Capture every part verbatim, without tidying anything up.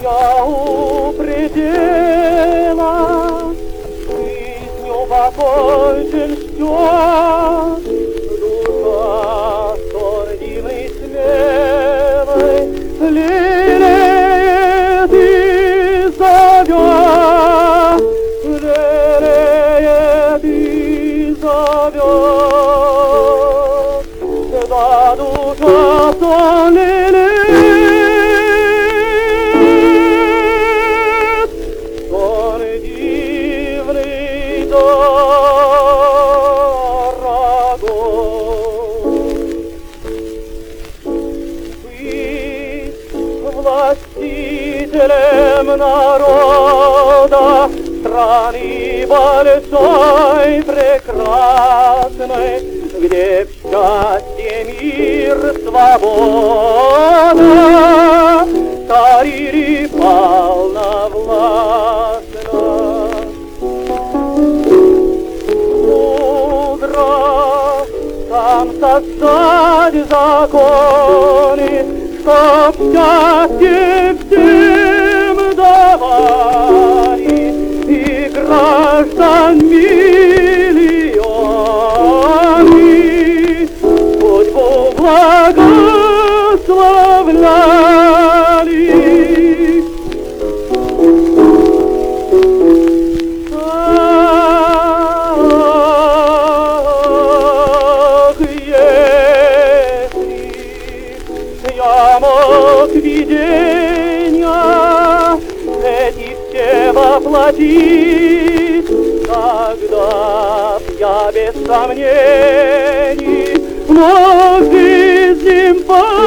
Я у предела, жизнью покончен счет, душа сординой смелой лелеет и зовет, лелеет и зовет, да душа сон лелеет, сон дивный дорогой. Быть властителем народа, страны большой, прекрасной, где в счастье мир, свобода царили полновластно. Мудро сам создать законы, чтоб счастье всем давали, и граждан миллионы судьбу благословляли. Ах, если я мог видения эти все воплотить, тогда б я без сомнений мог жизнь им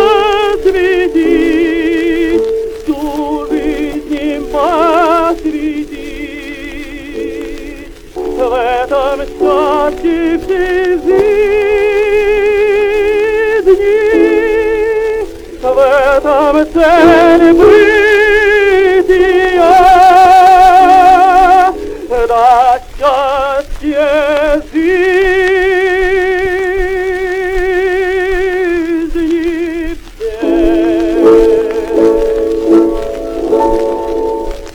посвятить, всю жизнь им посвятить. В этом счастье всей жизни, в этом цель быть.